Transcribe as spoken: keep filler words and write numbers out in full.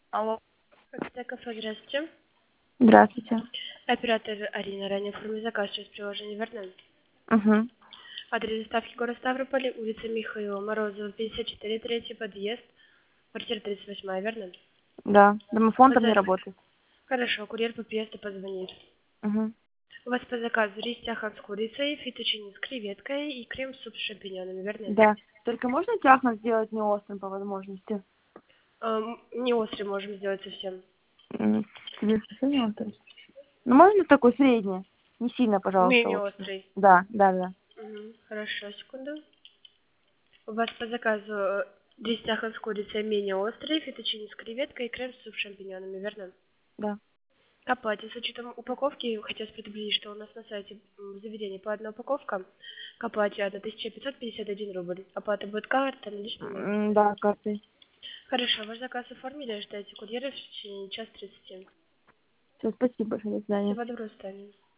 Алло. Это кафе, здравствуйте. Здравствуйте. Оператор Арина, ранее оформили заказ через приложение верно? Угу. Адрес доставки город Ставрополь, улица Михаила Морозова, пятьдесят четыре, третий подъезд, квартира тридцать восемь, верно? Да. Домофон По там не за- работает. Хорошо, курьер по приезду позвонит. Угу. У вас по заказу рис тяхан с курицей, фетучини с креветкой и крем-суп с шампиньонами, верно? Да. Только можно тяхно сделать не острым по возможности? Эм, не острый можем сделать совсем. М, Тебе совсем не острый? Ну, можно такой средний? Не сильно, пожалуйста, Менее острый. острый. Да, да, да. Мгм, хорошо, секунду. У вас по заказу э, рис тяхан с курицей менее острый, фетучини с креветкой и крем-суп с шампиньонами, верно? Да. К оплате с учетом упаковки хотелось предупредить, что у нас на сайте м, в заведении по одной упаковка. К оплате тысяча пятьсот пятьдесят один рубль. Оплата будет карта, наличными. М, Да, картой. Хорошо, ваш заказ оформили, ждайте курьера в течение час тридцати. Все, спасибо большое, до свидания. Всего доброго, до свидания.